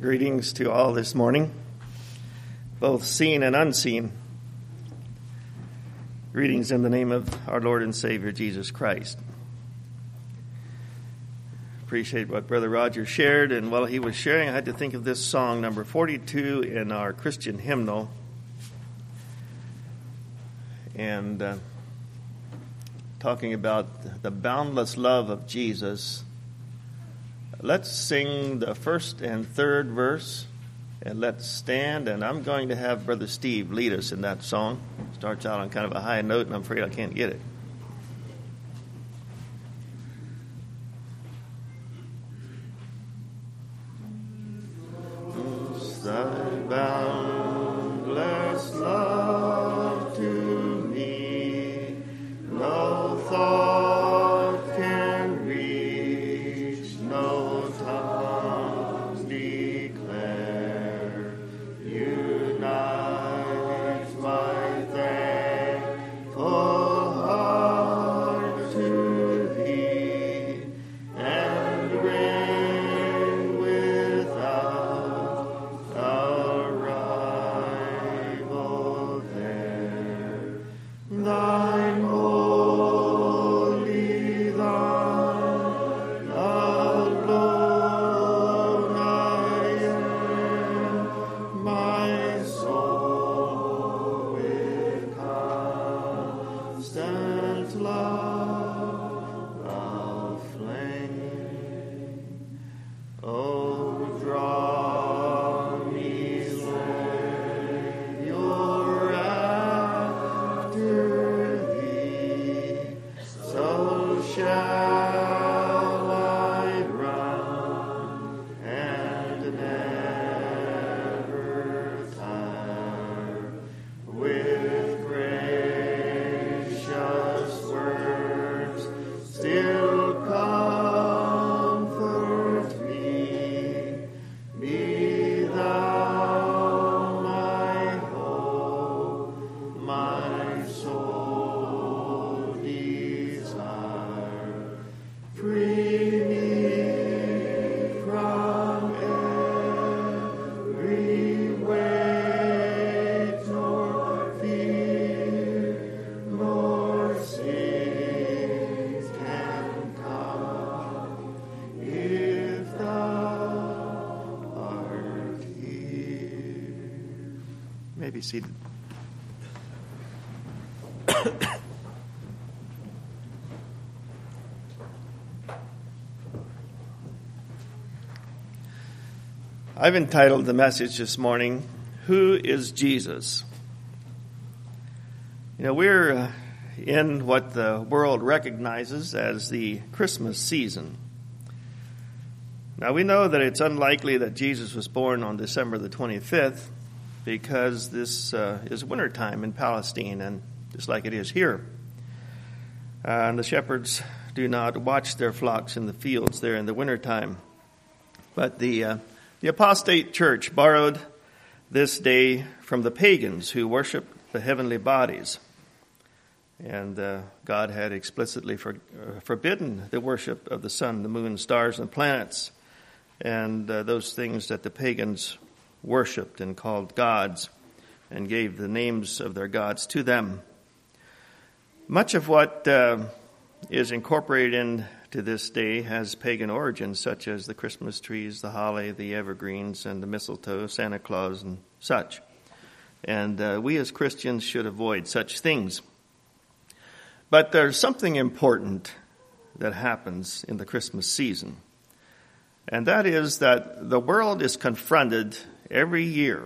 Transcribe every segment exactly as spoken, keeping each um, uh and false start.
Greetings to all this morning, both seen and unseen. Greetings in the name of our Lord and Savior, Jesus Christ. Appreciate what Brother Roger shared, and while he was sharing, I had to think of this song, number forty-two in our Christian hymnal. And uh, talking about the boundless love of Jesus. Let's sing the first and third verse, and let's stand, and I'm going to have Brother Steve lead us in that song. Starts out on kind of a high note, and I'm afraid I can't get it. Thy boundless love to me, no thought can reach, no tongue declare. Unite my thankful heart to thee, and reign without a rival there. Thine holy, thine alone I am, my soul with constant love aflame. Oh, draw me, Savior, after thee, so shall I run and never tire. With gracious words still comfort me. Be thou my hope, my soul desire. Free me from every weight nor fear, nor sins can come if thou art here. You may be seated. I've entitled the message this morning, Who is Jesus? You know, we're uh, in what the world recognizes as the Christmas season. Now, we know that it's unlikely that Jesus was born on December the twenty-fifth because this uh, is wintertime in Palestine, and just like it is here. Uh, and the shepherds do not watch their flocks in the fields there in the wintertime. But the uh, The apostate church borrowed this day from the pagans who worshiped the heavenly bodies. And uh, God had explicitly for, uh, forbidden the worship of the sun, the moon, stars, and planets, and uh, those things that the pagans worshipped and called gods, and gave the names of their gods to them. Much of what uh, is incorporated in to this day has pagan origins, such as the Christmas trees, the holly, the evergreens, and the mistletoe, Santa Claus, and such. And uh, we as Christians should avoid such things. But there's something important that happens in the Christmas season. And that is that the world is confronted every year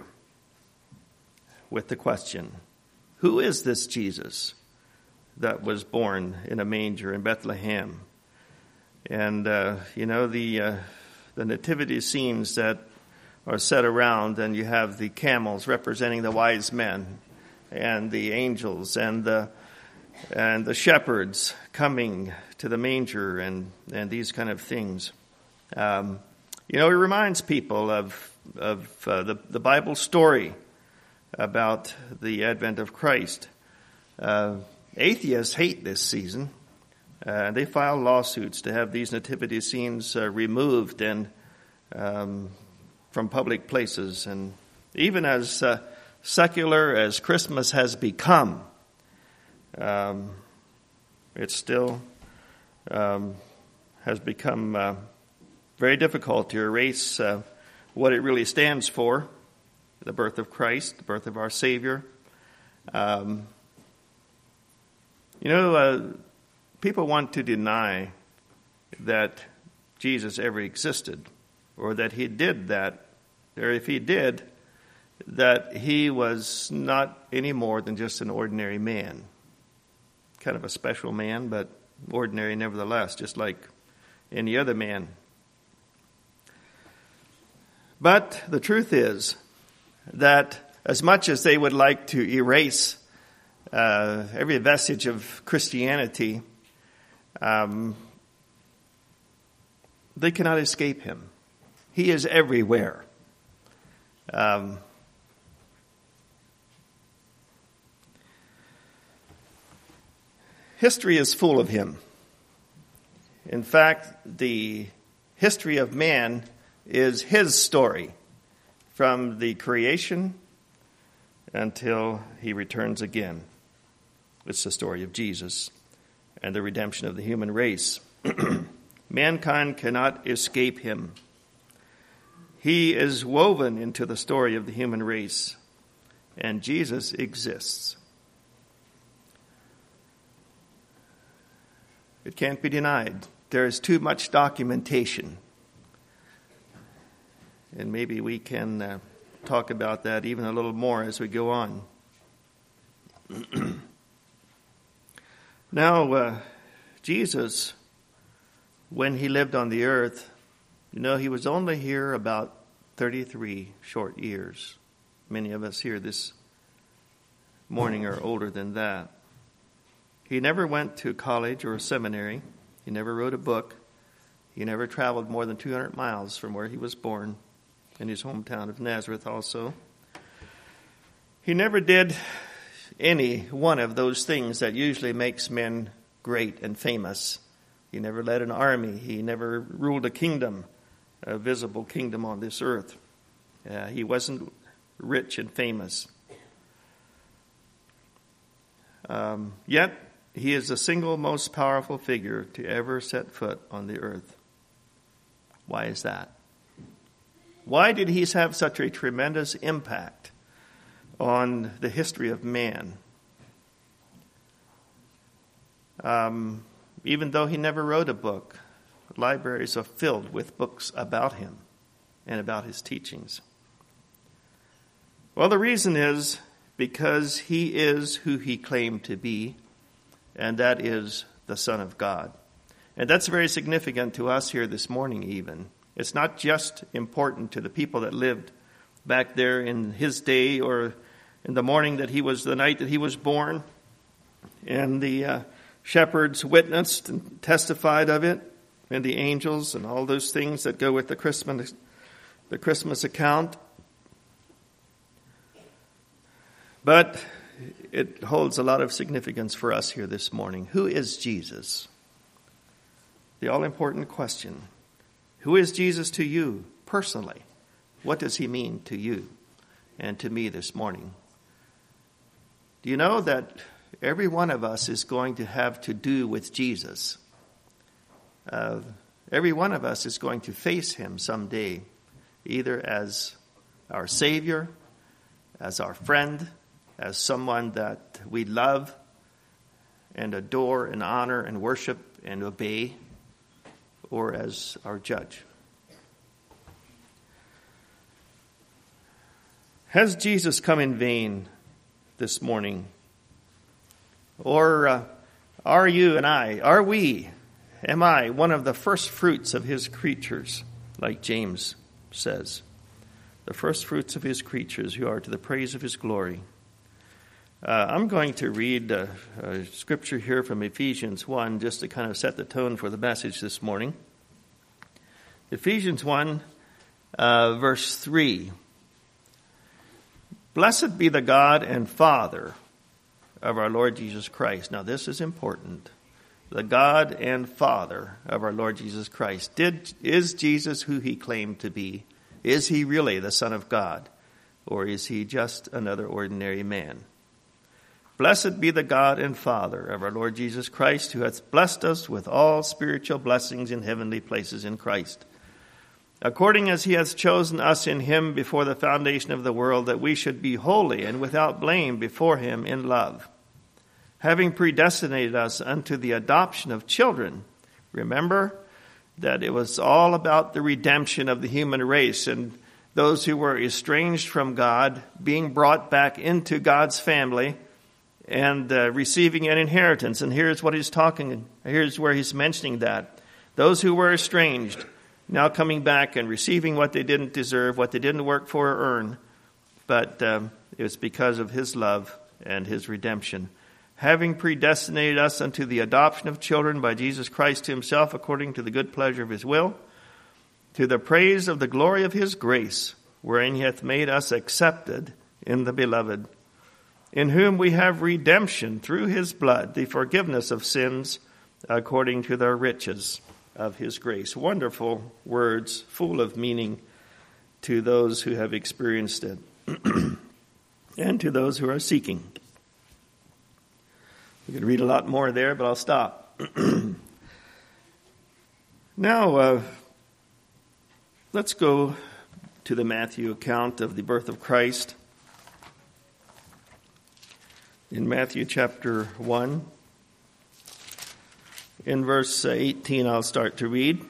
with the question, who is this Jesus that was born in a manger in Bethlehem? And, uh, you know, the uh, the nativity scenes that are set around, and you have the camels representing the wise men, and the angels, and the and the shepherds coming to the manger, and, and these kind of things. Um, you know, it reminds people of of uh, the, the Bible story about the advent of Christ. Uh, atheists hate this season. Uh, they file lawsuits to have these nativity scenes uh, removed and um, from public places. And even as uh, secular as Christmas has become, um, it still um, has become uh, very difficult to erase uh, what it really stands for, the birth of Christ, the birth of our Savior. Um, you know, uh, people want to deny that Jesus ever existed, or that he did that, or if he did, that he was not any more than just an ordinary man. Kind of a special man, but ordinary nevertheless, just like any other man. But the truth is that as much as they would like to erase uh, every vestige of Christianity, um, they cannot escape him. He is everywhere. Um, history is full of him. In fact, the history of man is his story from the creation until he returns again. It's the story of Jesus and the redemption of the human race. Mankind cannot escape him. He is woven into the story of the human race, and Jesus exists. It can't be denied. There is too much documentation. And maybe we can uh, talk about that even a little more as we go on. Now, uh, Jesus, when he lived on the earth, you know, he was only here about thirty-three short years. Many of us here this morning are older than that. He never went to college or a seminary. He never wrote a book. He never traveled more than two hundred miles from where he was born, in his hometown of Nazareth also. He never did any one of those things that usually makes men great and famous. He never led an army. He never ruled a kingdom, a visible kingdom on this earth. Uh, he wasn't rich and famous. Um, yet, he is the single most powerful figure to ever set foot on the earth. Why is that? Why did he have such a tremendous impact on the history of man? Um, even though he never wrote a book, libraries are filled with books about him and about his teachings. Well, the reason is because he is who he claimed to be, and that is the Son of God. And that's very significant to us here this morning even. It's not just important to the people that lived back there in his day or in the morning that he was, the night that he was born, and the uh, shepherds witnessed and testified of it, and the angels and all those things that go with the Christmas, the Christmas account. But it holds a lot of significance for us here this morning. Who is Jesus? The all-important question. Who is Jesus to you personally? What does he mean to you and to me this morning? Do you know that every one of us is going to have to do with Jesus? Uh, every one of us is going to face him someday, either as our Savior, as our friend, as someone that we love and adore and honor and worship and obey, or as our judge. Has Jesus come in vain this morning? Or uh, are you and I, are we, am I one of the first fruits of his creatures, like James says? The first fruits of his creatures who are to the praise of his glory. Uh, I'm going to read uh, a scripture here from Ephesians one just to kind of set the tone for the message this morning. Ephesians one, uh, verse three. Blessed be the God and Father of our Lord Jesus Christ. Now this is important. The God and Father of our Lord Jesus Christ. Did, is Jesus who he claimed to be? Is he really the Son of God, or is he just another ordinary man? Blessed be the God and Father of our Lord Jesus Christ, who hath blessed us with all spiritual blessings in heavenly places in Christ, according as he hath chosen us in him before the foundation of the world, that we should be holy and without blame before him in love, having predestinated us unto the adoption of children. Remember that it was all about the redemption of the human race, and those who were estranged from God being brought back into God's family and uh, receiving an inheritance. And here's what he's talking, here's where he's mentioning that. Those who were estranged now coming back and receiving what they didn't deserve, what they didn't work for or earn, but um, it was because of his love and his redemption. Having predestinated us unto the adoption of children by Jesus Christ to himself, according to the good pleasure of his will, to the praise of the glory of his grace, wherein he hath made us accepted in the beloved, in whom we have redemption through his blood, the forgiveness of sins, according to the riches of his grace. Wonderful words, full of meaning to those who have experienced it and to those who are seeking. We could read a lot more there, but I'll stop. Now, uh, let's go to the Matthew account of the birth of Christ. In Matthew chapter one, in verse eighteen, I'll start to read.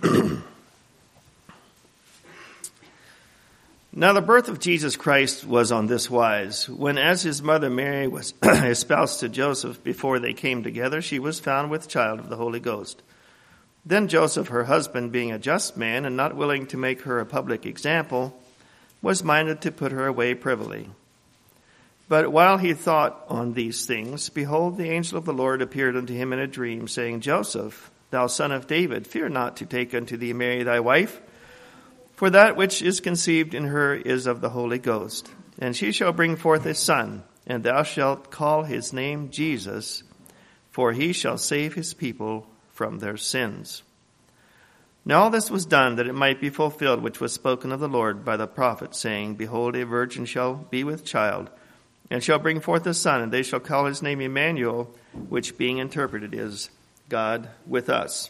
Now the birth of Jesus Christ was on this wise. When as his mother Mary was espoused to Joseph, before they came together, she was found with child of the Holy Ghost. Then Joseph, her husband, being a just man, and not willing to make her a public example, was minded to put her away privily. But while he thought on these things, behold, the angel of the Lord appeared unto him in a dream, saying, Joseph, thou son of David, fear not to take unto thee Mary thy wife, for that which is conceived in her is of the Holy Ghost. And she shall bring forth a son, and thou shalt call his name Jesus, for he shall save his people from their sins. Now all this was done that it might be fulfilled which was spoken of the Lord by the prophet, saying, Behold, a virgin shall be with child, and shall bring forth a son, and they shall call his name Emmanuel, which being interpreted is God with us.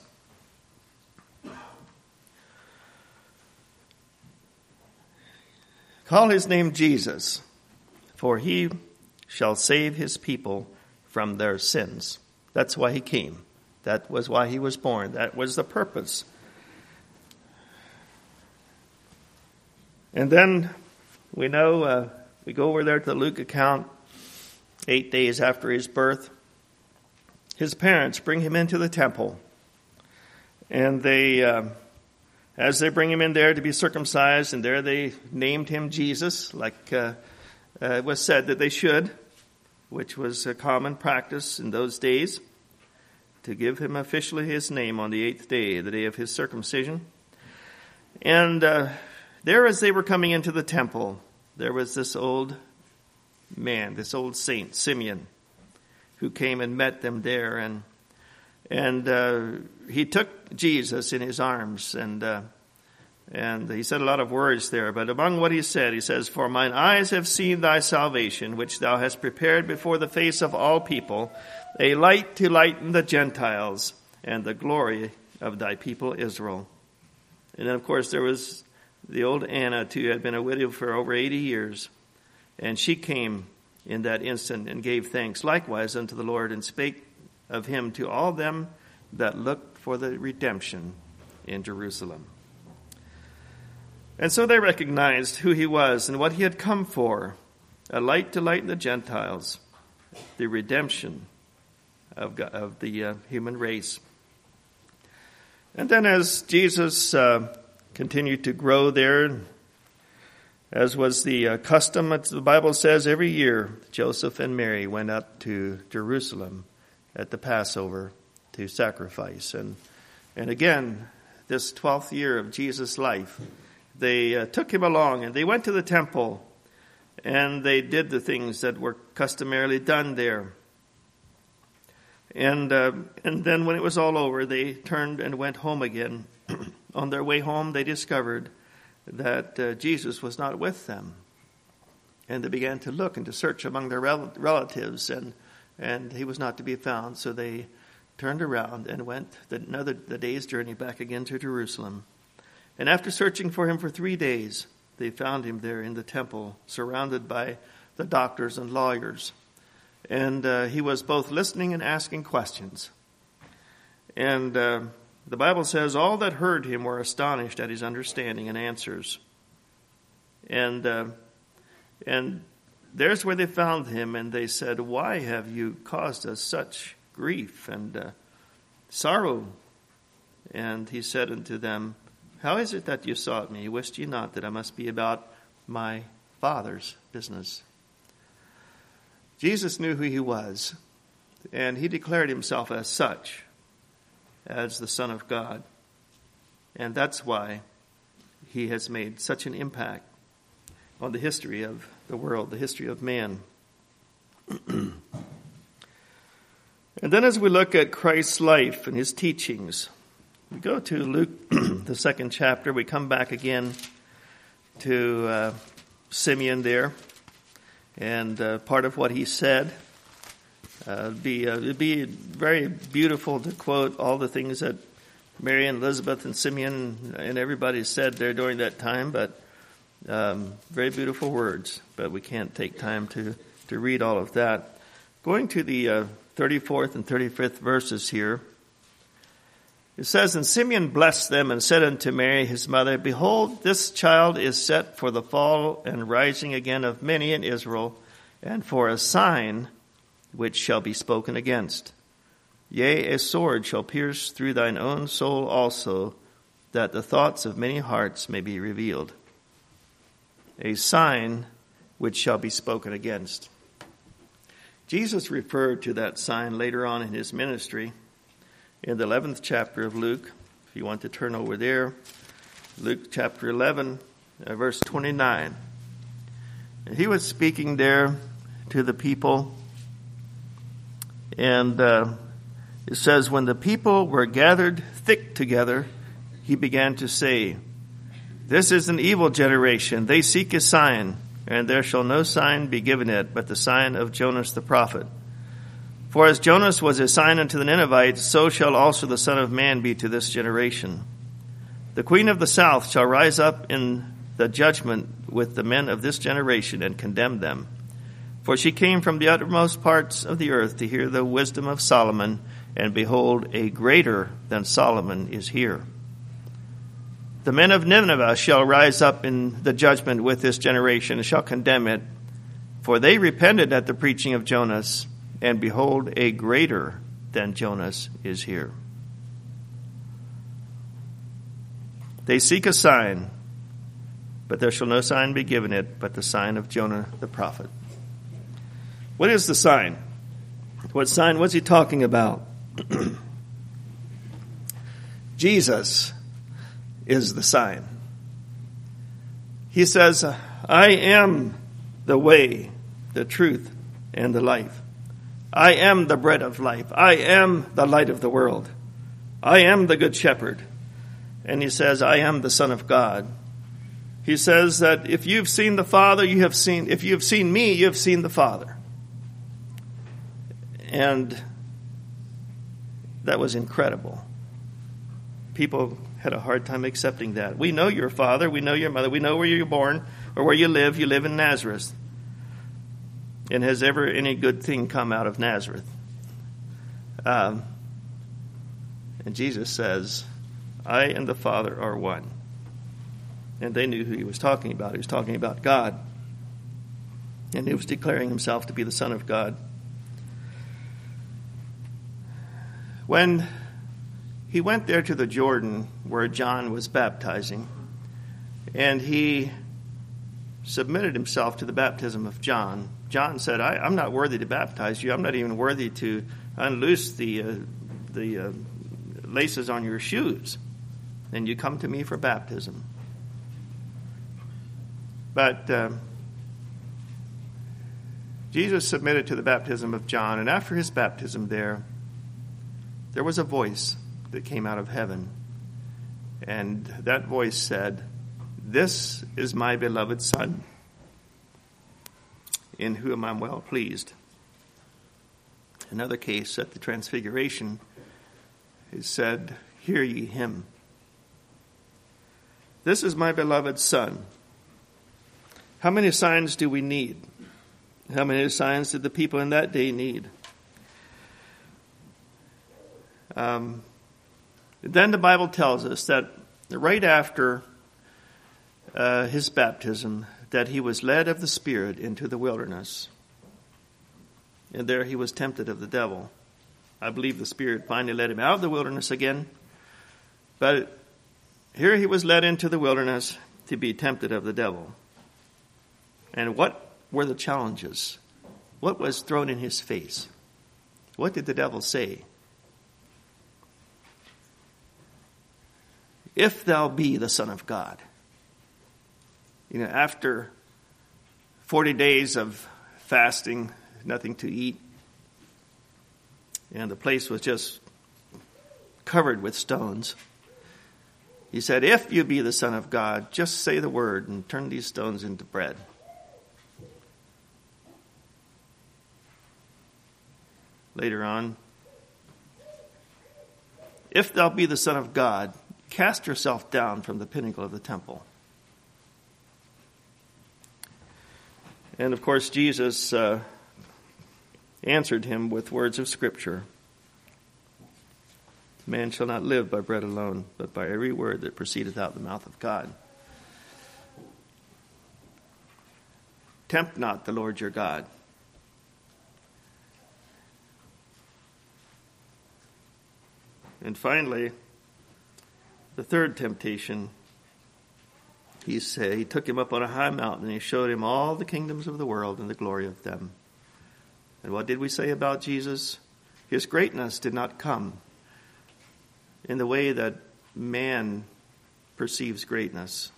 Call his name Jesus, for he shall save his people from their sins. That's why he came. That was why he was born. That was the purpose. And then we know, uh, we go over there to the Luke account, eight days after his birth. His parents bring him into the temple. And they, uh, as they bring him in there to be circumcised, and there they named him Jesus, like uh, uh, it was said that they should, which was a common practice in those days, to give him officially his name on the eighth day, the day of his circumcision. And uh, there as they were coming into the temple, there was this old man, this old saint, Simeon, who came and met them there. And and uh, he took Jesus in his arms, and uh, and he said a lot of words there. But among what he said, he says, For mine eyes have seen thy salvation, which thou hast prepared before the face of all people, a light to lighten the Gentiles, and the glory of thy people Israel. And then, of course, there was the old Anna, too, had been a widow for over eighty years. And she came in that instant and gave thanks likewise unto the Lord, and spake of him to all them that looked for the redemption in Jerusalem. And so they recognized who he was and what he had come for, a light to lighten the Gentiles, the redemption of, God, of the uh, human race. And then as Jesus uh, continued to grow there, as was the uh, custom, the Bible says every year Joseph and Mary went up to Jerusalem at the Passover to sacrifice. And and again, this twelfth year of Jesus' life, they uh, took him along, and they went to the temple, and they did the things that were customarily done there. And uh, and then when it was all over, they turned and went home again. On their way home, they discovered that uh, Jesus was not with them. And they began to look and to search among their rel- relatives, and and he was not to be found. So they turned around and went the, another the day's journey back again to Jerusalem. And after searching for him for three days, they found him there in the temple, surrounded by the doctors and lawyers. And uh, he was both listening and asking questions. And uh, the Bible says, all that heard him were astonished at his understanding and answers. And uh, and there's where they found him, and they said, why have you caused us such grief and uh, sorrow? And he said unto them, how is it that you sought me? Wist ye not that I must be about my Father's business? Jesus knew who he was, and he declared himself as such, as the Son of God. And that's why he has made such an impact on the history of the world, the history of man. And then as we look at Christ's life and his teachings, we go to Luke, the second chapter. We come back again to uh, Simeon there, and uh, part of what he said. Uh, it'd be uh, it'd be very beautiful to quote all the things that Mary and Elizabeth and Simeon and everybody said there during that time, but um, very beautiful words. But we can't take time to to read all of that. Going to the uh, thirty-fourth and thirty-fifth verses here. It says, and Simeon blessed them and said unto Mary his mother, behold, this child is set for the fall and rising again of many in Israel, and for a sign which shall be spoken against. Yea, a sword shall pierce through thine own soul also, that the thoughts of many hearts may be revealed. A sign which shall be spoken against. Jesus referred to that sign later on in his ministry in the eleventh chapter of Luke. If you want to turn over there, Luke chapter eleven, uh, verse twenty-nine. And he was speaking there to the people, and uh, it says, when the people were gathered thick together, he began to say, this is an evil generation. They seek a sign, and there shall no sign be given it, but the sign of Jonas the prophet. For as Jonas was a sign unto the Ninevites, so shall also the Son of Man be to this generation. The queen of the south shall rise up in the judgment with the men of this generation and condemn them. For she came from the uttermost parts of the earth to hear the wisdom of Solomon, and behold, a greater than Solomon is here. The men of Nineveh shall rise up in the judgment with this generation and shall condemn it, for they repented at the preaching of Jonas, and behold, a greater than Jonas is here. They seek a sign, but there shall no sign be given it, but the sign of Jonah the prophet. What is the sign? What sign was he talking about? Jesus is the sign. He says, I am the way, the truth, and the life. I am the bread of life. I am the light of the world. I am the good shepherd. And he says, I am the Son of God. He says that if you've seen the Father, you have seen, if you've seen me, you have seen the Father. And that was incredible. People had a hard time accepting that. We know your father, we know your mother, we know where you're born or where you live. You live in Nazareth. And has ever any good thing come out of Nazareth? Um, and Jesus says, I and the Father are one. And they knew who he was talking about. He was talking about God. And he was declaring himself to be the Son of God. When he went there to the Jordan where John was baptizing, and he submitted himself to the baptism of John, John said, I, I'm not worthy to baptize you. I'm not even worthy to unloose the uh, the uh, laces on your shoes. And you come to me for baptism. But uh, Jesus submitted to the baptism of John, and after his baptism there, there was a voice that came out of heaven. And that voice said, "This is my beloved Son, in whom I'm well pleased." Another case at the Transfiguration is said, "Hear ye him. This is my beloved Son." How many signs do we need? How many signs did the people in that day need? Um, then the Bible tells us that right after uh, his baptism, that he was led of the Spirit into the wilderness. And there he was tempted of the devil. I believe the Spirit finally led him out of the wilderness again. But here he was led into the wilderness to be tempted of the devil. And what were the challenges? What was thrown in his face? What did the devil say? "If thou be the Son of God." You know, after forty days of fasting, nothing to eat, and the place was just covered with stones, he said, "If you be the Son of God, just say the word and turn these stones into bread." Later on, "If thou be the Son of God, cast yourself down from the pinnacle of the temple." And of course, Jesus uh, answered him with words of Scripture. "Man shall not live by bread alone, but by every word that proceedeth out of the mouth of God." Tempt not the Lord your God. And finally, the third temptation, he said, he took him up on a high mountain and he showed him all the kingdoms of the world and the glory of them. And what did we say about Jesus? His greatness did not come in the way that man perceives greatness.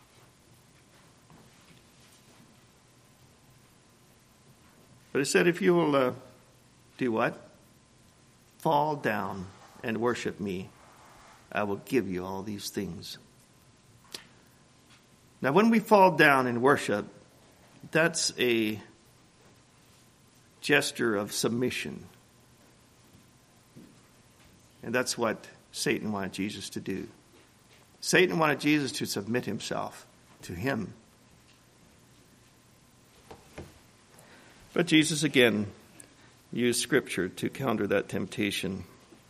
But he said, if you will uh, do what? Fall down and worship me, I will give you all these things. Now, when we fall down and worship, that's a gesture of submission. And that's what Satan wanted Jesus to do. Satan wanted Jesus to submit himself to him. But Jesus again used Scripture to counter that temptation.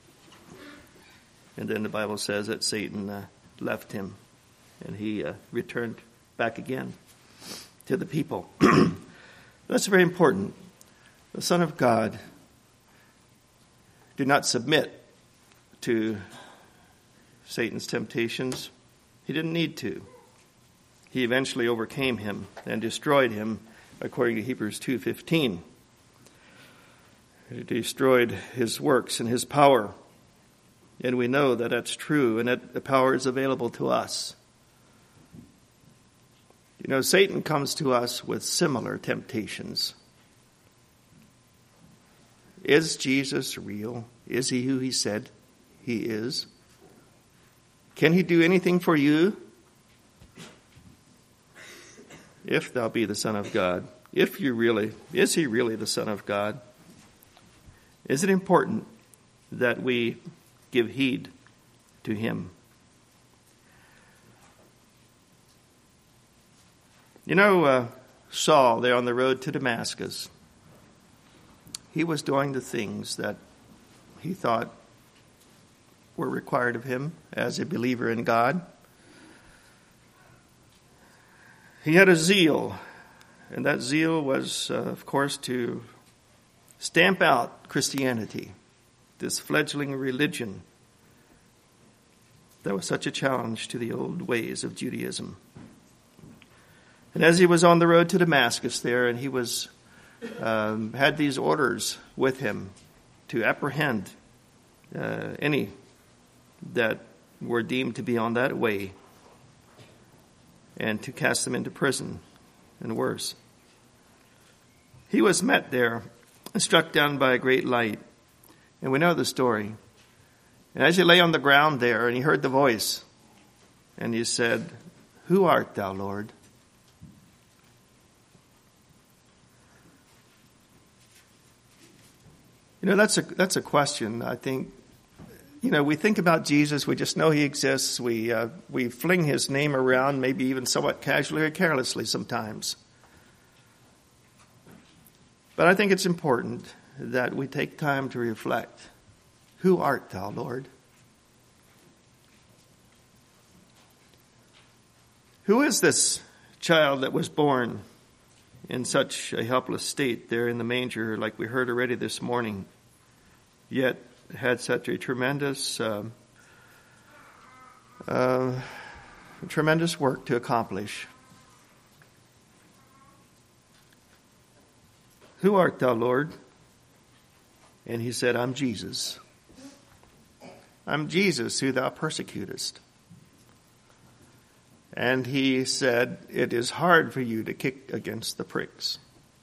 And then the Bible says that Satan uh, left him and he uh, returned back again to the people. That's very important. The Son of God did not submit to Satan's temptations. He didn't need to. He eventually overcame him and destroyed him, according to Hebrews two fifteen. He destroyed his works and his power. And we know that that's true and that the power is available to us. You know, Satan comes to us with similar temptations. Is Jesus real? Is he who he said he is? Can he do anything for you? If thou be the Son of God. If you really, is he really the Son of God? Is it important that we give heed to him? You know, uh, Saul, there on the road to Damascus, he was doing the things that he thought were required of him as a believer in God. He had a zeal, and that zeal was, uh, of course, to stamp out Christianity, this fledgling religion that was such a challenge to the old ways of Judaism. And as he was on the road to Damascus there, and he was um, had these orders with him to apprehend uh, any that were deemed to be on that way and to cast them into prison and worse. He was met there and struck down by a great light. And we know the story. And as he lay on the ground there and he heard the voice, and he said, Who art thou, Lord? You know, that's a that's a question. I think, you know, we think about Jesus, we just know he exists. We uh, we fling his name around, maybe even somewhat casually or carelessly sometimes. But I think it's important that we take time to reflect. Who art thou, Lord? Who is this child that was born in such a helpless state there in the manger, like we heard already this morning, yet had such a tremendous, uh, uh, tremendous work to accomplish? Who art thou, Lord? And he said, I'm Jesus. I'm Jesus who thou persecutest. And he said, it is hard for you to kick against the pricks.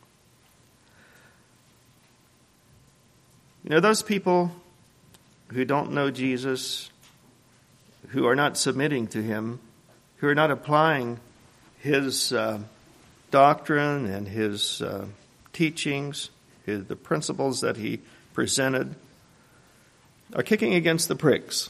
You know, those people who don't know Jesus, who are not submitting to him, who are not applying his uh, doctrine and his uh, teachings, his, the principles that he presented, are kicking against the pricks.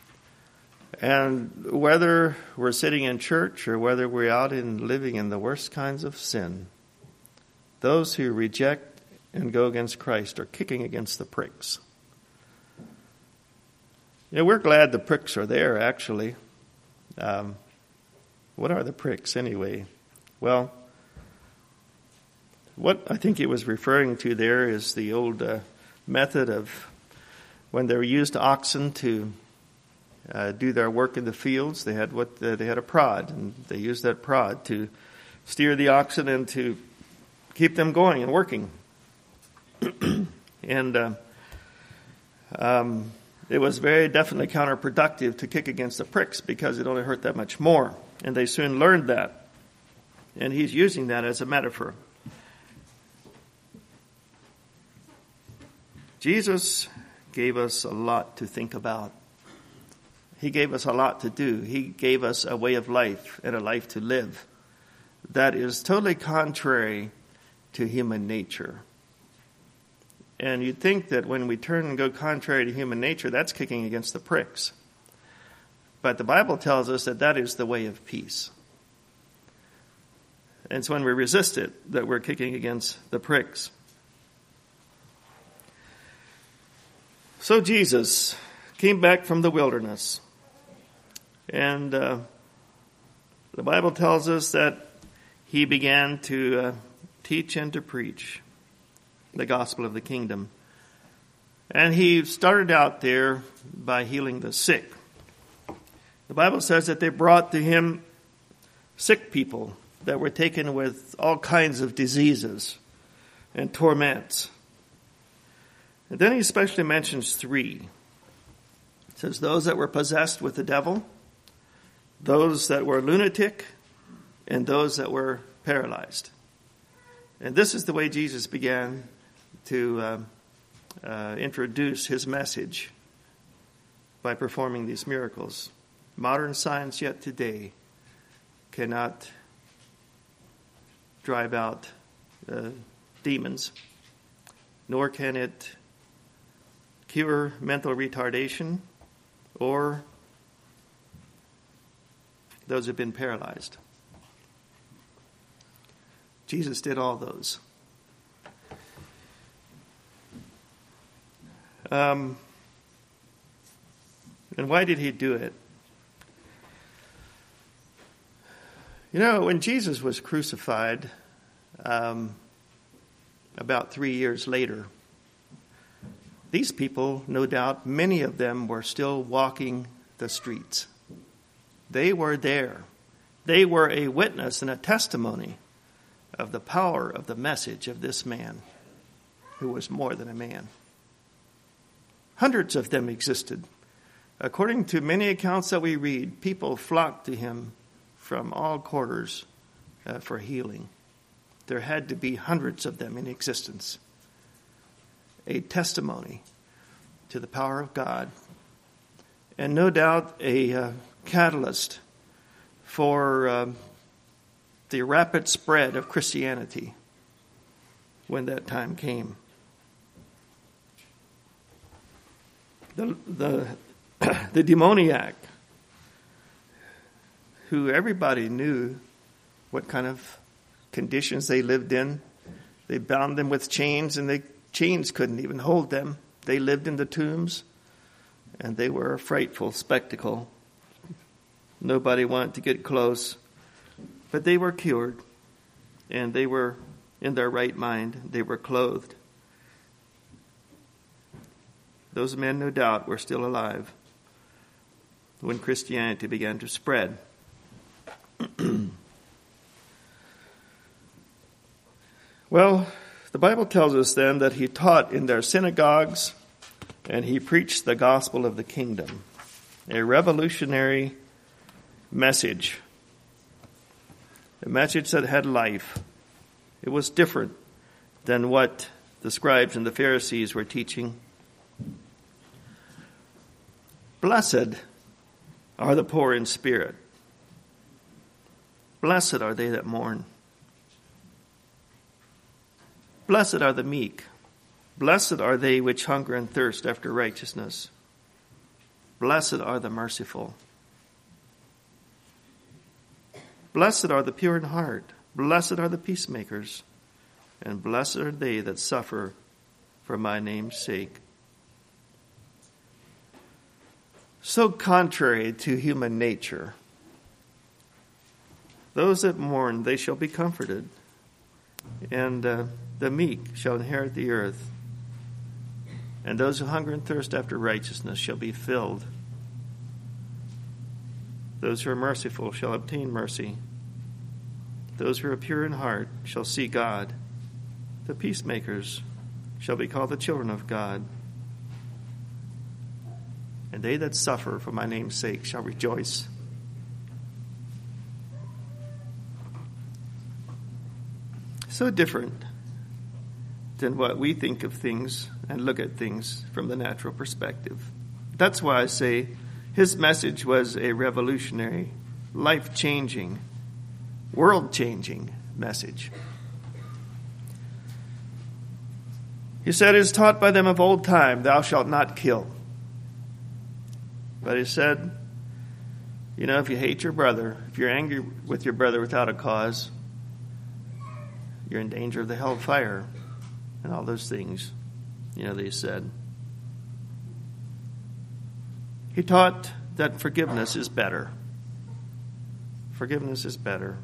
And whether we're sitting in church or whether we're out and living in the worst kinds of sin, those who reject and go against Christ are kicking against the pricks. You know, we're glad the pricks are there, actually. Um, what are the pricks, anyway? Well, what I think he was referring to there is the old uh, method of when they used oxen to Uh, do their work in the fields. They had what uh, they had a prod, and they used that prod to steer the oxen and to keep them going and working. and uh, um, it was very definitely counterproductive to kick against the pricks because it only hurt that much more. And they soon learned that. And he's using that as a metaphor. Jesus gave us a lot to think about. He gave us a lot to do. He gave us a way of life and a life to live that is totally contrary to human nature. And you'd think that when we turn and go contrary to human nature, that's kicking against the pricks. But the Bible tells us that that is the way of peace. And it's when we resist it that we're kicking against the pricks. So Jesus came back from the wilderness. And uh, the Bible tells us that he began to uh, teach and to preach the gospel of the kingdom. And he started out there by healing the sick. The Bible says that they brought to him sick people that were taken with all kinds of diseases and torments. And then he especially mentions three. It says those that were possessed with the devil, those that were lunatic, and those that were paralyzed. And this is the way Jesus began to uh, uh, introduce his message by performing these miracles. Modern science yet today cannot drive out uh, demons, nor can it cure mental retardation or those who have been paralyzed. Jesus did all those. Um, and why did he do it? You know, when Jesus was crucified, um, about three years later, these people, no doubt, many of them were still walking the streets. They were there. They were a witness and a testimony of the power of the message of this man who was more than a man. Hundreds of them existed. According to many accounts that we read, people flocked to him from all quarters uh, for healing. There had to be hundreds of them in existence. A testimony to the power of God. And no doubt a uh, catalyst for um, the rapid spread of Christianity when that time came. The, the, the demoniac, who everybody knew what kind of conditions they lived in. They bound them with chains, and the chains couldn't even hold them. They lived in the tombs, and they were a frightful spectacle. Nobody wanted to get close, but they were cured, and they were in their right mind. They were clothed. Those men, no doubt, were still alive when Christianity began to spread. Well, the Bible tells us then that he taught in their synagogues and he preached the gospel of the kingdom, a revolutionary message, a message that had life. It was different than what the scribes and the Pharisees were teaching. Blessed are the poor in spirit. Blessed are they that mourn. Blessed are the meek. Blessed are they which hunger and thirst after righteousness. Blessed are the merciful. Blessed are the pure in heart. Blessed are the peacemakers. And blessed are they that suffer for my name's sake. So contrary to human nature. Those that mourn, they shall be comforted. And uh, the meek shall inherit the earth. And those who hunger and thirst after righteousness shall be filled. Those who are merciful shall obtain mercy. Those who are pure in heart shall see God. The peacemakers shall be called the children of God. And they that suffer for my name's sake shall rejoice. So different than what we think of things and look at things from the natural perspective. That's why I say his message was a revolutionary, life-changing, world-changing message. He said, it is taught by them of old time, thou shalt not kill. But he said, you know, if you hate your brother, if you're angry with your brother without a cause, you're in danger of the hell of fire and all those things, you know, they said. He taught that forgiveness is better. Forgiveness is better.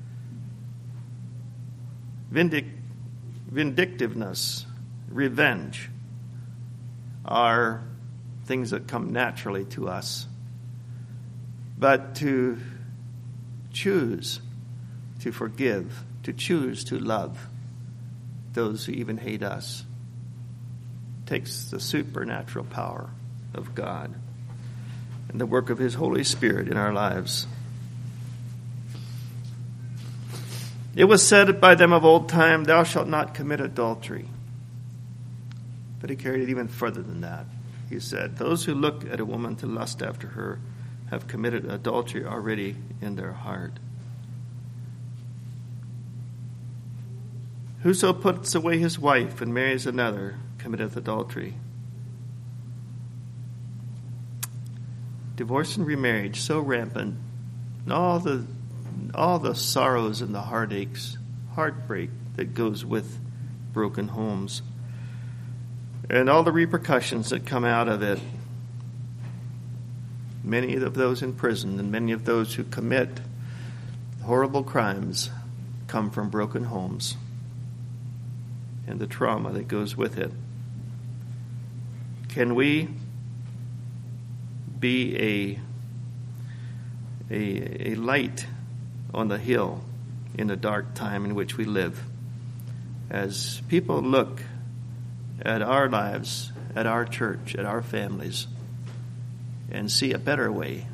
Vindic- vindictiveness, revenge are things that come naturally to us. But to choose to forgive, to choose to love those who even hate us, takes the supernatural power of God and the work of his Holy Spirit in our lives. It was said by them of old time, thou shalt not commit adultery. But he carried it even further than that. He said, those who look at a woman to lust after her have committed adultery already in their heart. Whoso puts away his wife and marries another committeth adultery. Divorce and remarriage so rampant, and all the all the sorrows and the heartaches, heartbreak that goes with broken homes, and all the repercussions that come out of it. Many of those in prison and many of those who commit horrible crimes come from broken homes and the trauma that goes with it. Can we be a, a, a light on the hill in the dark time in which we live? As people look at our lives, at our church, at our families, and see a better way.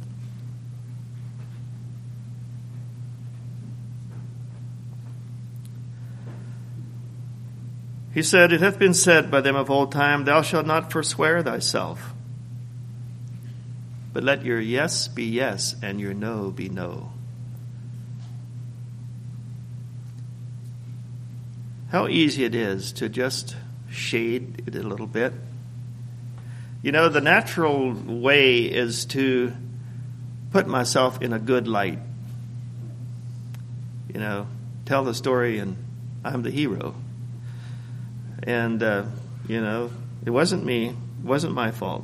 He said, it hath been said by them of old time, thou shalt not forswear thyself. but let your yes be yes and your no be no. How easy it is to just shade it a little bit. You know, the natural way is to put myself in a good light. You know, tell the story and I'm the hero. And, uh, you know, it wasn't me. It wasn't my fault.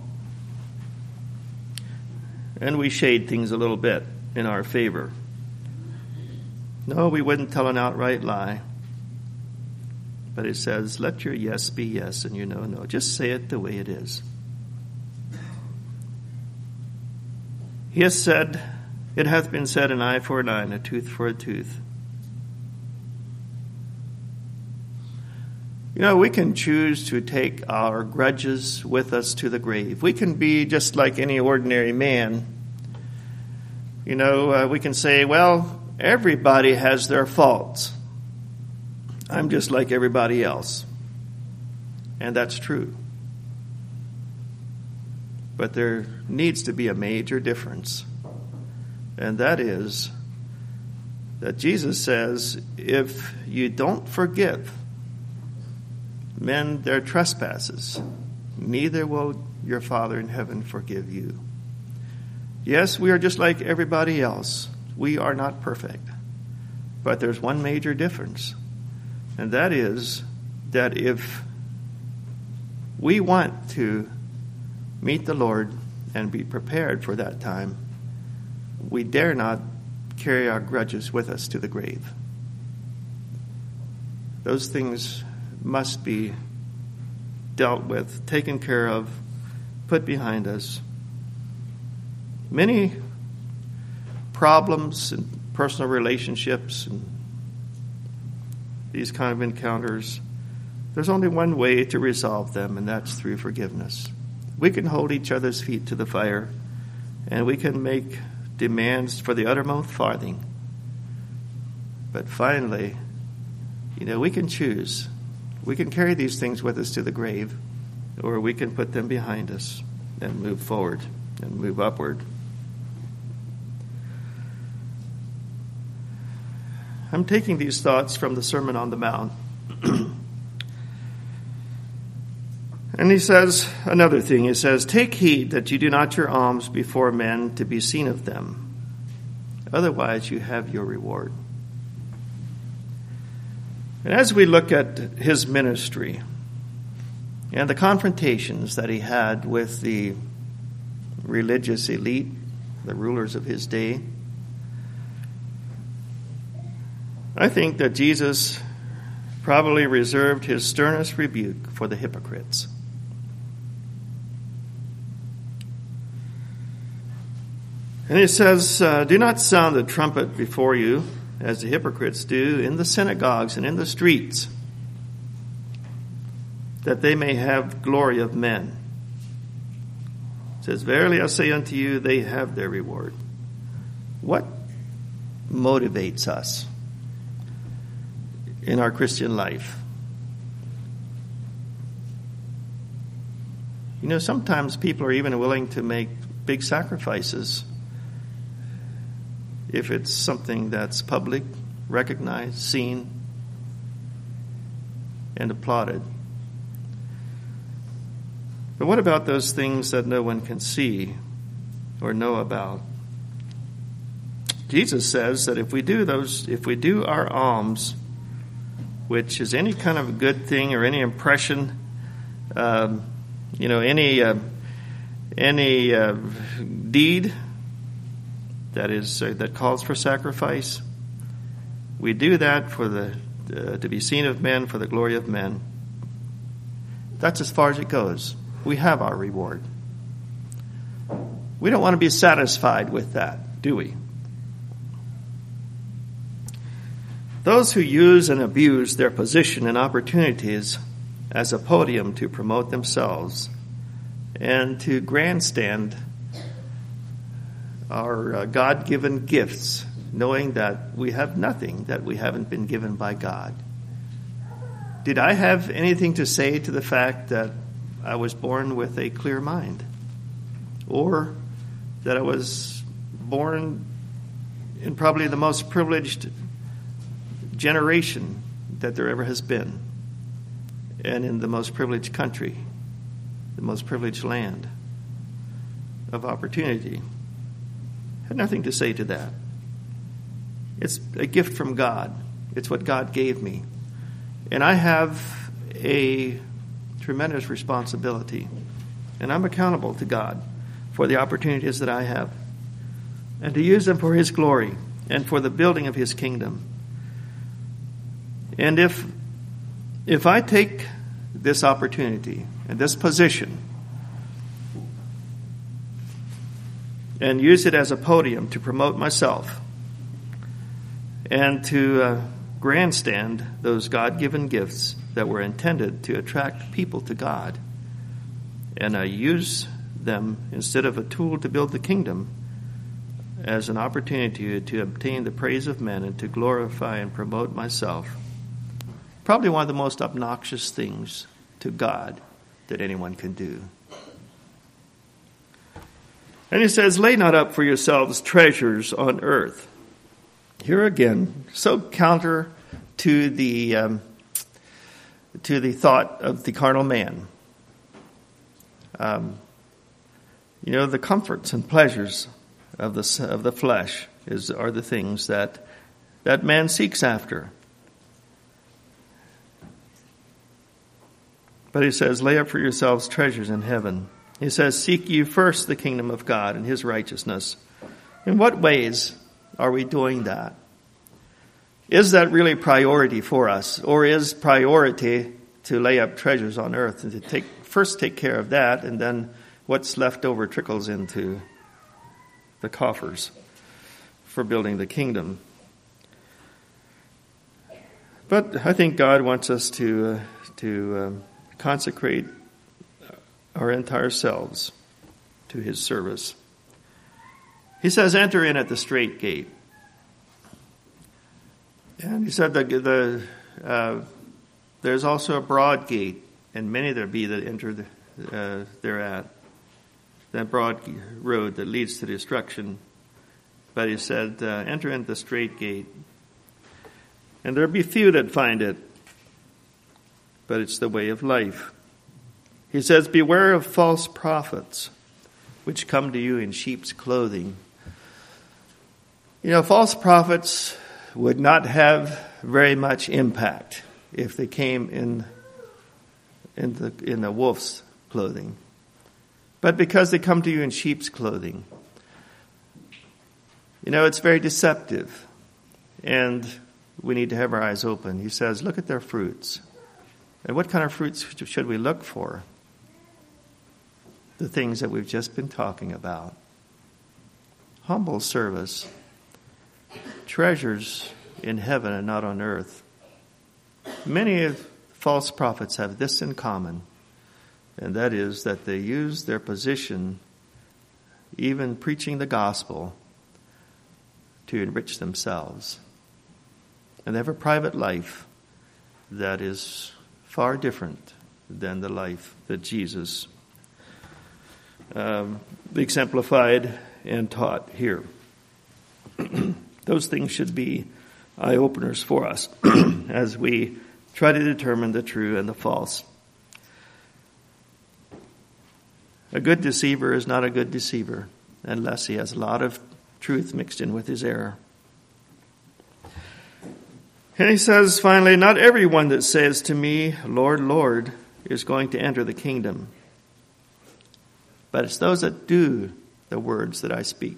And we shade things a little bit in our favor. No, we wouldn't tell an outright lie. But it says, let your yes be yes and your no, no. Just say it the way it is. He has said, it hath been said, an eye for an eye and a tooth for a tooth. You know, we can choose to take our grudges with us to the grave. We can be just like any ordinary man. You know, uh, we can say, well, everybody has their faults. I'm just like everybody else. And that's true. But there needs to be a major difference. And that is that Jesus says, if you don't forgive men their trespasses, neither will your Father in heaven forgive you. Yes, we are just like everybody else. We are not perfect. But there's one major difference. And that is that if we want to meet the Lord and be prepared for that time, we dare not carry our grudges with us to the grave. Those things must be dealt with, taken care of, put behind us. Many problems and personal relationships and these kind of encounters, there's only one way to resolve them, and that's through forgiveness. We can hold each other's feet to the fire, and we can make demands for the uttermost farthing. But finally, you know, we can choose. We can carry these things with us to the grave, or we can put them behind us and move forward and move upward. I'm taking these thoughts from the Sermon on the Mount. And he says another thing. He says, take heed that you do not your alms before men to be seen of them. Otherwise you have your reward. And as we look at his ministry and the confrontations that he had with the religious elite, the rulers of his day, I think that Jesus probably reserved his sternest rebuke for the hypocrites. And he says, uh, do not sound the trumpet before you, as the hypocrites do in the synagogues and in the streets, that they may have glory of men. It says, verily I say unto you, they have their reward. What motivates us in our Christian life? You know, sometimes people are even willing to make big sacrifices if it's something that's public, recognized, seen, and applauded. But what about those things that no one can see or know about? Jesus says that if we do those, if we do our alms, which is any kind of a good thing or any impression, um, you know, any uh, any uh, deed that is uh, that calls for sacrifice, we do that for the uh, to be seen of men, for the glory of men. That's as far as it goes. We have our reward. We don't want to be satisfied with that, do we? Those who use and abuse their position and opportunities as a podium to promote themselves and to grandstand our uh, God-given gifts, knowing that we have nothing that we haven't been given by God. Did I have anything to say to the fact that I was born with a clear mind? Or that I was born in probably the most privileged generation that there ever has been, and in the most privileged country, the most privileged land of opportunity. I had nothing to say to that. It's a gift from God. It's what God gave me. And I have a tremendous responsibility, and I'm accountable to God for the opportunities that I have, and to use them for His glory and for the building of His kingdom. And if if I take this opportunity and this position and use it as a podium to promote myself and to uh, grandstand those God-given gifts that were intended to attract people to God, and I use them instead of a tool to build the kingdom as an opportunity to obtain the praise of men and to glorify and promote myself, probably one of the most obnoxious things to God that anyone can do. And He says, lay not up for yourselves treasures on earth. Here again, so counter to the um, to the thought of the carnal man. Um, you know, the comforts and pleasures of the of the flesh is are the things that that man seeks after. But He says, lay up for yourselves treasures in heaven. He says, seek ye first the kingdom of God and His righteousness. In what ways are we doing that? Is that really priority for us? Or is priority to lay up treasures on earth and to take first take care of that, and then what's left over trickles into the coffers for building the kingdom? But I think God wants us to, uh, to um, consecrate our entire selves to His service. He says, enter in at the straight gate. And He said that the, uh, there's also a broad gate, and many there be that enter the, uh, thereat. That broad road that leads to destruction. But He said, uh, enter in the straight gate. And there be few that find it, but it's the way of life. He says, beware of false prophets, which come to you in sheep's clothing. You know, false prophets would not have very much impact if they came in in the in the wolf's clothing. But because they come to you in sheep's clothing, you know, it's very deceptive. And we need to have our eyes open. He says, look at their fruits. And what kind of fruits should we look for? The things that we've just been talking about. Humble service. Treasures in heaven and not on earth. Many of false prophets have this in common, and that is that they use their position, even preaching the gospel, to enrich themselves. And they have a private life that is far different than the life that Jesus um, exemplified and taught here. Those things should be eye-openers for us as we try to determine the true and the false. A good deceiver is not a good deceiver unless he has a lot of truth mixed in with his error. And he says, finally, not everyone that says to me, Lord, Lord, is going to enter the kingdom, but it's those that do the words that I speak.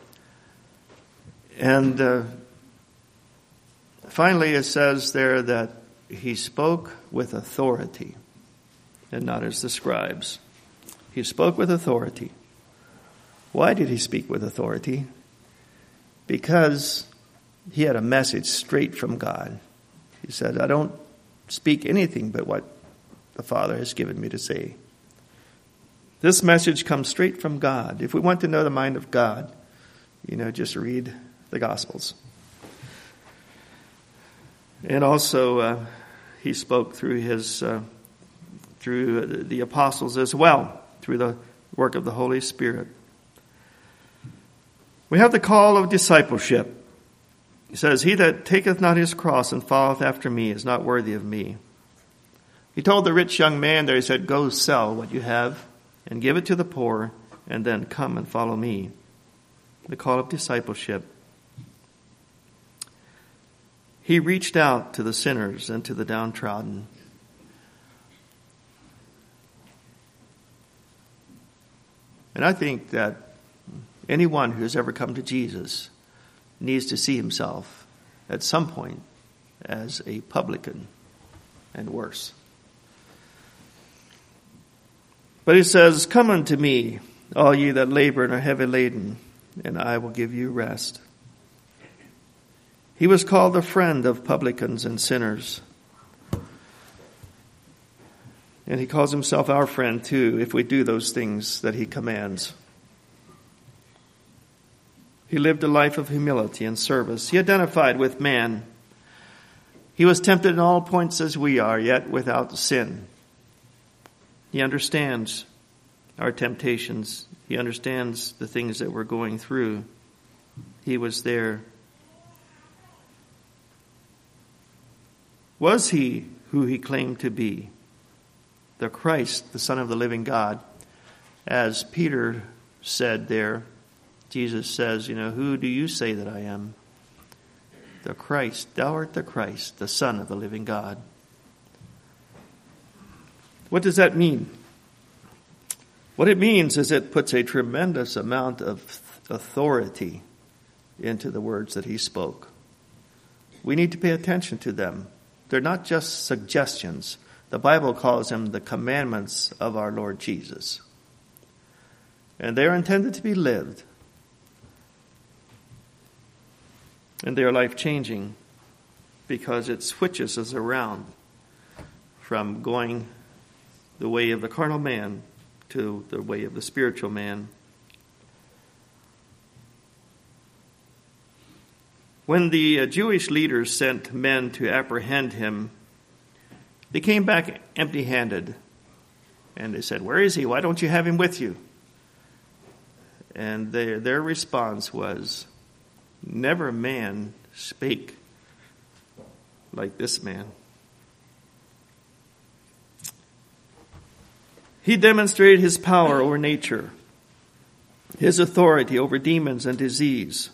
And uh, finally, it says there that he spoke with authority and not as the scribes. He spoke with authority. Why did he speak with authority? Because he had a message straight from God. He said, I don't speak anything but what the Father has given me to say. This message comes straight from God. If we want to know the mind of God, you know, just read the Gospels. And also, uh, he spoke through his, uh, through the apostles as well, through the work of the Holy Spirit. We have the call of discipleship. He says, "He that taketh not his cross and followeth after me is not worthy of me." He told the rich young man there, he said, "Go sell what you have and give it to the poor, and then come and follow me." The call of discipleship. He reached out to the sinners and to the downtrodden. And I think that anyone who has ever come to Jesus needs to see himself at some point as a publican and worse. But he says, "Come unto me, all ye that labor and are heavy laden, and I will give you rest." He was called the friend of publicans and sinners. And he calls himself our friend too, if we do those things that he commands. He lived a life of humility and service. He identified with man. He was tempted in all points as we are, yet without sin. He understands our temptations. He understands the things that we're going through. He was there. Was he who he claimed to be? The Christ, the Son of the living God. As Peter said there, Jesus says, you know, "Who do you say that I am?" The Christ. Thou art the Christ, the Son of the living God. What does that mean? What it means is it puts a tremendous amount of authority into the words that he spoke. We need to pay attention to them. They're not just suggestions. The Bible calls them the commandments of our Lord Jesus. And they're intended to be lived. And they are life-changing because it switches us around from going the way of the carnal man to the way of the spiritual man. When the Jewish leaders sent men to apprehend him, they came back empty-handed. And they said, "Where is he? Why don't you have him with you?" And their, their response was, "Never man spake like this man." He demonstrated his power over nature, his authority over demons and disease.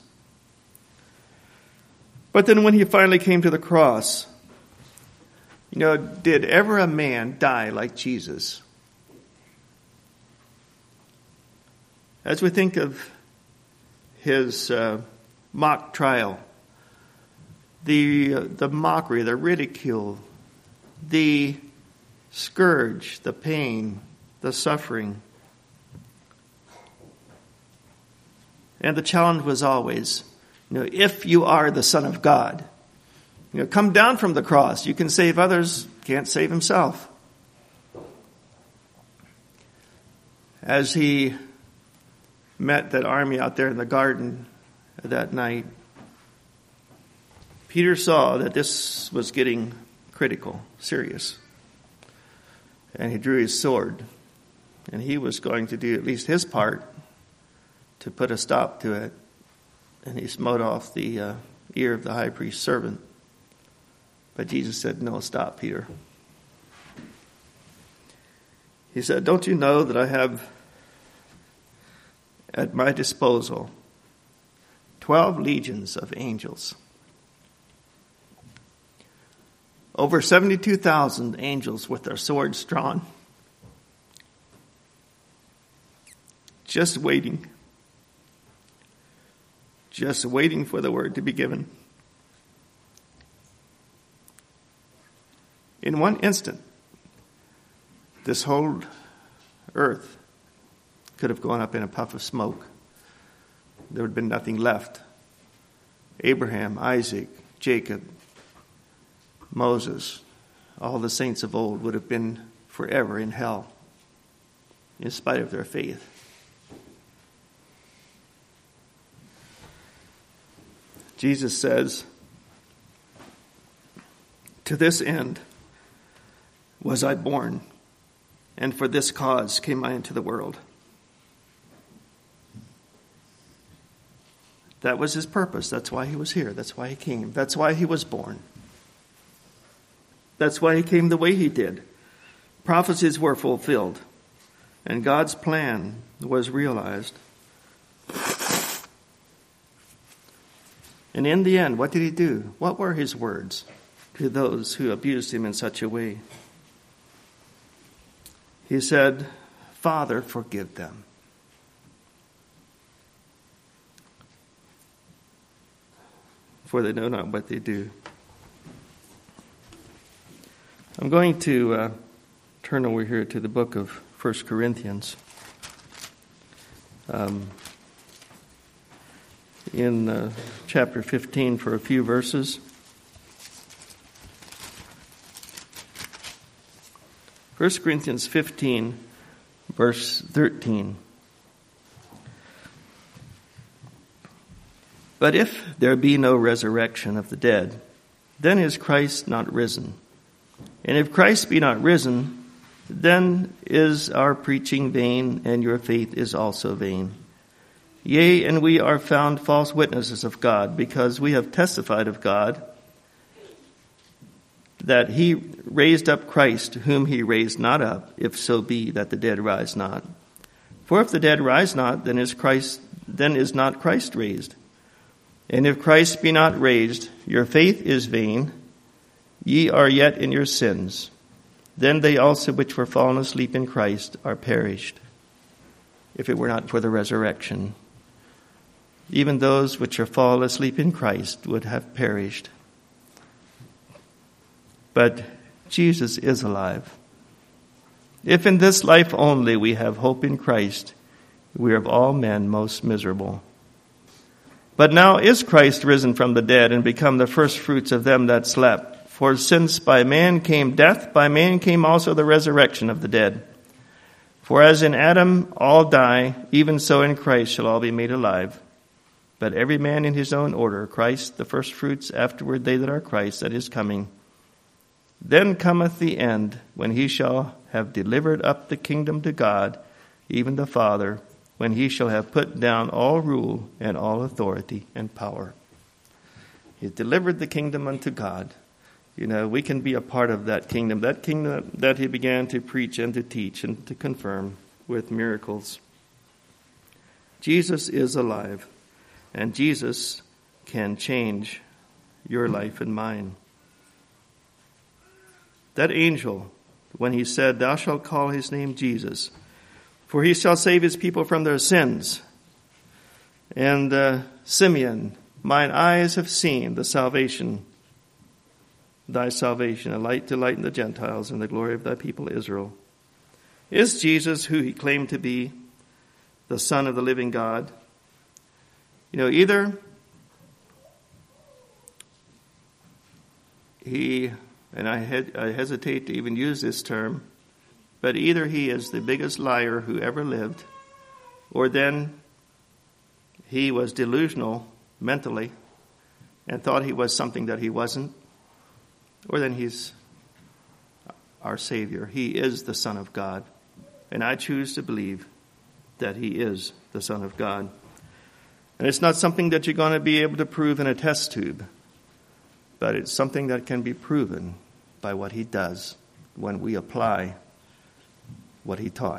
But then when he finally came to the cross, you know, did ever a man die like Jesus? As we think of his uh, mock trial, the uh, the mockery, the ridicule, the scourge, the pain, the suffering. And the challenge was always, you know, if you are the Son of God, you know, come down from the cross. You can save others, can't save himself. As he met that army out there in the garden that night, Peter saw that this was getting critical, serious. And he drew his sword. And he was going to do at least his part to put a stop to it. And he smote off the uh, ear of the high priest's servant. But Jesus said, "No, stop, Peter." He said, "Don't you know that I have at my disposal twelve legions of angels? Over seventy-two thousand angels with their swords drawn, just waiting, just waiting for the word to be given." In one instant, this whole earth could have gone up in a puff of smoke. There would have been nothing left. Abraham, Isaac, Jacob, Moses, all the saints of old would have been forever in hell, in spite of their faith. Jesus says, "To this end was I born, and for this cause came I into the world." That was his purpose. That's why he was here. That's why he came. That's why he was born. That's why he came the way he did. Prophecies were fulfilled, and God's plan was realized. And in the end, what did he do? What were his words to those who abused him in such a way? He said, "Father, forgive them." For they know not what they do. I'm going to uh, turn over here to the book of First Corinthians. Um, in uh, chapter fifteen for a few verses. First Corinthians fifteen, verse thirteen. But if there be no resurrection of the dead, then is Christ not risen. And if Christ be not risen, then is our preaching vain, and your faith is also vain. Yea, and we are found false witnesses of God, because we have testified of God that he raised up Christ, whom he raised not up, if so be that the dead rise not. For if the dead rise not, then is Christ, then is not Christ raised. And if Christ be not raised, your faith is vain, ye are yet in your sins. Then they also which were fallen asleep in Christ are perished, if it were not for the resurrection. Even those which are fallen asleep in Christ would have perished. But Jesus is alive. If in this life only we have hope in Christ, we are of all men most miserable. But now is Christ risen from the dead and become the first fruits of them that slept. For since by man came death, by man came also the resurrection of the dead. For as in Adam all die, even so in Christ shall all be made alive. But every man in his own order, Christ the first fruits, afterward they that are Christ at his coming. Then cometh the end, when he shall have delivered up the kingdom to God, even the Father, when he shall have put down all rule and all authority and power. He delivered the kingdom unto God. You know, we can be a part of that kingdom, that kingdom that he began to preach and to teach and to confirm with miracles. Jesus is alive, and Jesus can change your life and mine. That angel, when he said, "Thou shalt call his name Jesus, for he shall save his people from their sins." And uh, Simeon, "Mine eyes have seen the salvation, thy salvation, a light to lighten the Gentiles and the glory of thy people Israel." Is Jesus who he claimed to be, the Son of the living God? You know, either he, and I, had, I hesitate to even use this term, but either he is the biggest liar who ever lived, or then he was delusional mentally and thought he was something that he wasn't, or then he's our Savior. He is the Son of God, and I choose to believe that he is the Son of God. And it's not something that you're going to be able to prove in a test tube, but it's something that can be proven by what he does when we apply what he taught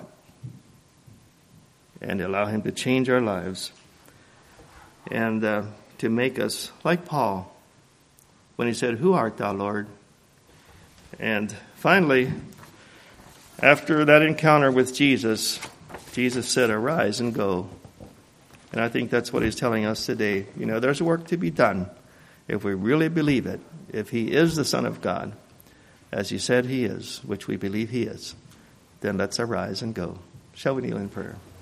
and allow him to change our lives and uh, to make us like Paul when he said, "Who art thou, Lord?" And finally, after that encounter with Jesus, Jesus said, "Arise and go." And I think that's what he's telling us today. You know, there's work to be done if we really believe it. If he is the Son of God, as he said he is, which we believe he is, then let's arise and go. Shall we kneel in prayer?